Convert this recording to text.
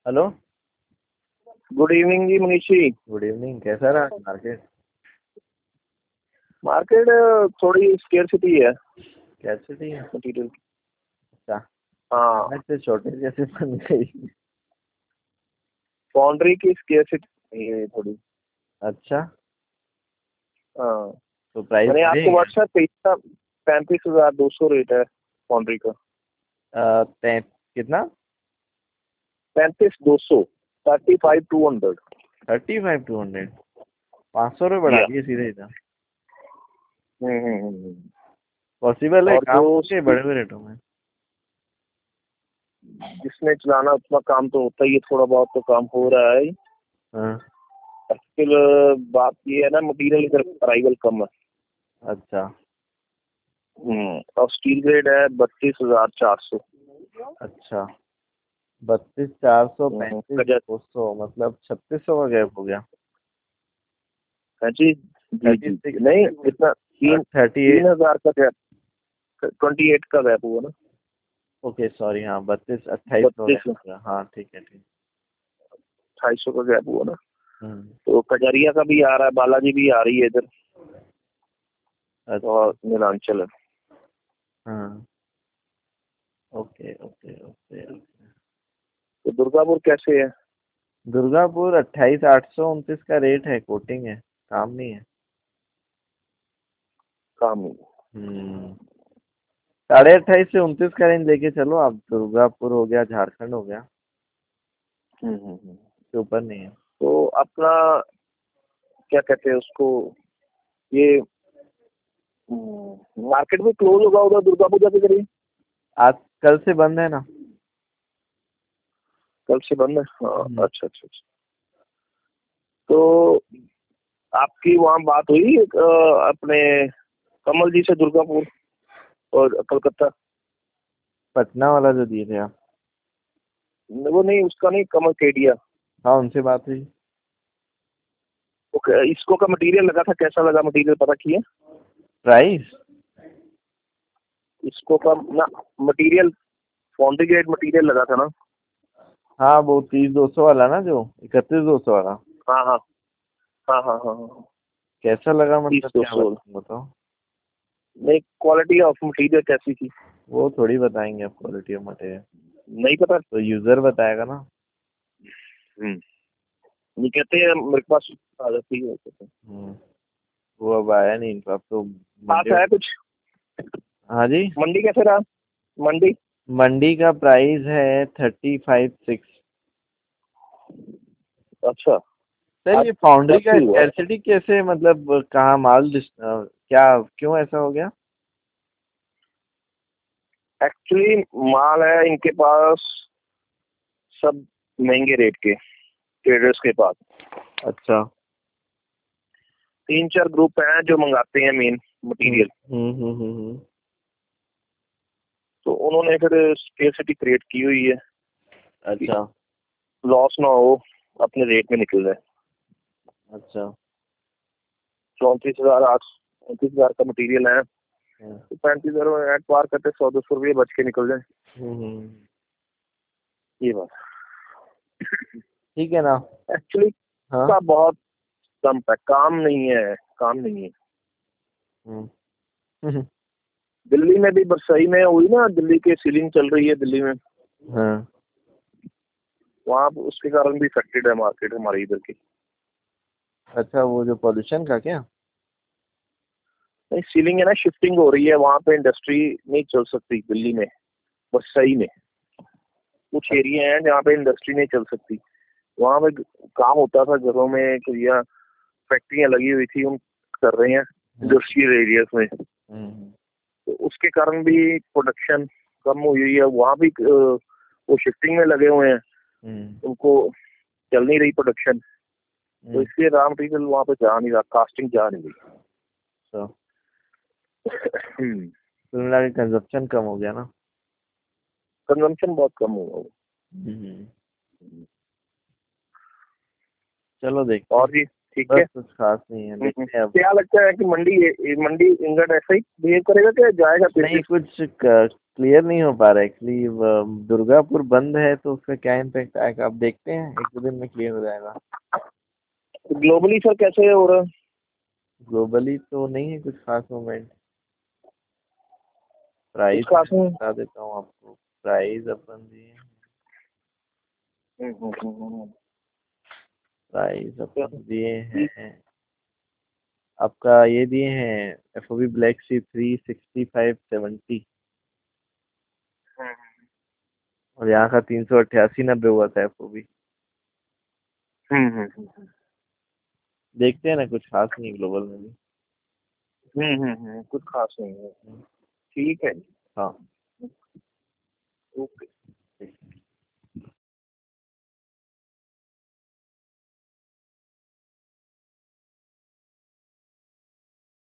Hello. Good evening ji Manish ji. Good evening. कैसा रहा market? Market थोड़ी स्केर्सिटी है कैसे थी? मटीरियल। अच्छा। हाँ, अचानक से शॉर्टेज कैसे बन गई? फाउंड्री की स्केर्सिटी है थोड़ी। अच्छा। हाँ, तो प्राइस मैंने आपको बढ़ेगा? व्हाट्सएप पे था। 35,200 रेट है फाउंड्री का। कितना? 35,200, 35,200। 35,200? 500 रुपये बढ़ा या दिए सीधे इधर। हम्म हम्म, हम्म, हम्म। पॉसिबल है और काम जो के बड़े हुए रेटों में? जिसने चलाना उतना काम तो होता ही है, थोड़ा बहुत तो काम हो रहा है। हाँ। एक्चुअल बात ये है ना, मटीरियल इधर अराइवल कम है। अच्छा। और स्टील ग्रेड है 32,400। अच्छा। 32,400, 35,200 मतलब 3600 का गैप हो गया। हाँ जी जी थर्टी जी, सिक्स नहीं इतना तीन 38। 3,000 का गैप, 28 का गैप हुआ ना। ओके सॉरी, हाँ 32, 28 हो 32, गया। हाँ ठीक है, ठीक। 250 का गैप हुआ ना। हम्म। तो कजरिया का भी आ रहा है, बालाजी भी आ रही है इधर, अच्छा। और नीलांचल है। हाँ। Okay okay okay okay. तो दुर्गापुर कैसे है? दुर्गापुर 28,829 का रेट है, कोटिंग है, काम नहीं है। काम नहीं। 28,500 से 29 का रेंज लेके चलो आप। दुर्गापुर हो गया, झारखंड हो गया, हम्म। इसके ऊपर नहीं है। तो अपना क्या कहते हैं उसको, ये मार्केट भी क्लोज होगा उधर दुर्गापुर जाके करिए। आज कल से बंद है ना। कल से बंद है, हाँ। हम्म। अच्छा अच्छा अच्छा। तो आपकी वहाँ बात हुई अपने कमल जी से, दुर्गापुर और कलकत्ता? पटना वाला जो दिए थे आप? वो नहीं, उसका नहीं, कमल केडिया। हाँ उनसे बात हुई। ओके, इसको का मटेरियल लगा था, कैसा लगा मटेरियल पता किया? प्राइस? इसको का ना मटेरियल, फाउंड्री ग्रेड मटेरियल लगा था ना। हाँ वो 30,200 वाला ना, जो 31,200 वाला। हाँ हाँ हाँ हाँ हाँ हाँ। कैसा लगा तीस मतलब, दो क्या सौ बताओ? नहीं, क्वालिटी ऑफ मटेरियल कैसी थी? वो थोड़ी बताएंगे आप क्वालिटी ऑफ मटेरियल। नहीं पता। तो यूजर बताएगा ना। नहीं कहते हैं मेरे पास आ जाती है कहते हैं। हम्म। वो अब आया नहीं इनका, अब तो पास मंडे। है कुछ? हाँ जी। मंडी कैसे रहा? मंडी? मंडी का प्राइस है 35,600। अच्छा। सर आज ये फाउंड्री का काफी हुआ। स्कैरसिटी कैसे, मतलब कहाँ क्या, क्यों ऐसा हो गया? एक्चुअली माल है इनके पास सब महंगे रेट के, ट्रेडर्स के पास। अच्छा। 3-4 ग्रुप हैं जो मंगाते हैं मेन हम्म मटेरियल। हम्म हम्म हम्म हम्म। तो उन्होंने फिर स्केर्सिटी क्रिएट की हुई है कि अच्छा। लॉस ना हो, अपने रेट में निकल जाए। अच्छा। 34,000 का मटेरियल है, हम्म तो 35,000 में एट पार करते 100-200 रुपये बच के निकल जाए। हम्म। ये बात ठीक है ना। एक्चुअली हाँ। का बहुत कम है, काम नहीं है, काम नहीं है। हम्म दिल्ली में भी बरसई में हुई ना, दिल्ली की सीलिंग चल रही है दिल्ली में। हाँ। वहाँ उसके कारण भी इफेक्टेड है मार्केट हमारी इधर की। अच्छा, वो जो पॉल्यूशन का क्या? नहीं, सीलिंग है ना, शिफ्टिंग हो रही है वहाँ पे, इंडस्ट्री नहीं चल सकती दिल्ली में, बरसई में। कुछ एरिया हैं जहाँ पे इंडस्ट्री नहीं चल सकती। वहाँ पे काम होता था घरों में, या फैक्ट्रियाँ लगी हुई थी, उन कर रहे हैं हम्म इंडस्ट्रियल एरियाज में। हम्म तो उसके कारण भी प्रोडक्शन कम हुई है वहाँ भी। वो शिफ्टिंग में लगे हुए हैं, हम्म उनको चल नहीं रही प्रोडक्शन। तो हम्म। इसलिए रॉ मटेरियल वहाँ पे जा नहीं रहा, कास्टिंग जा नहीं तो रही। कुल मिला के कंजप्शन कम हो गया ना। कंजम्पशन बहुत कम हुआ वो। हम्म। चलो देखते हैं। और भी ठीक बस है। कुछ खास नहीं है, देखते हैं अब। क्या लगता है कि मंडी मंडी इंगट ऐसा ही बिहेव करेगा, क्या जाएगा फिर नहीं, भी? कुछ क्लियर नहीं हो पा रहा एक्चुअली। दुर्गापुर बंद है तो उसका क्या इम्पैक्ट आएगा, अब देखते हैं, एक दो दिन में क्लियर हो जाएगा। ग्लोबली सर कैसे हो रहा है? ग्लोबली तो नहीं है कुछ खास मूवमेंट। कुछ प्राइस खास मैं नहीं? बता देता हूँ आपको। प्राइस अपन दिए हैं, हम्म। प्राइस क्या? अपन दिए हैं आपका, ये दिए हैं FOB ब्लैक सी 365.70, और यहाँ का 388.90 हुआ था FOB। हम्म। देखते हैं ना, कुछ खास नहीं ग्लोबल में भी। कुछ खास नहीं है। ठीक है। हाँ। ओके।